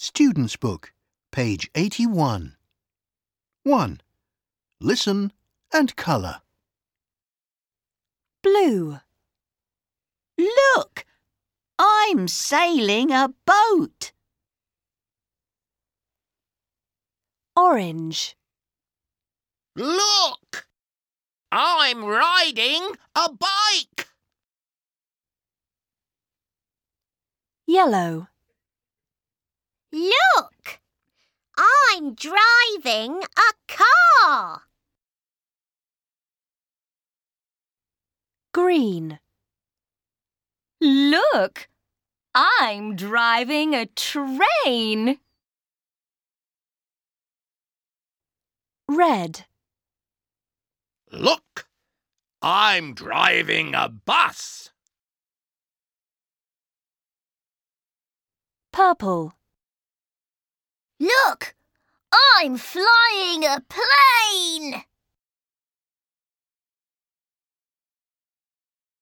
Student's Book, page 81. 1. Listen and colour. Blue. Look! I'm sailing a boat. Orange. Look! I'm riding a bike! Yellow. Look! I'm driving a car. Green. Look! I'm driving a train. Red. Look! I'm driving a bus! Purple. Look! I'm flying a plane.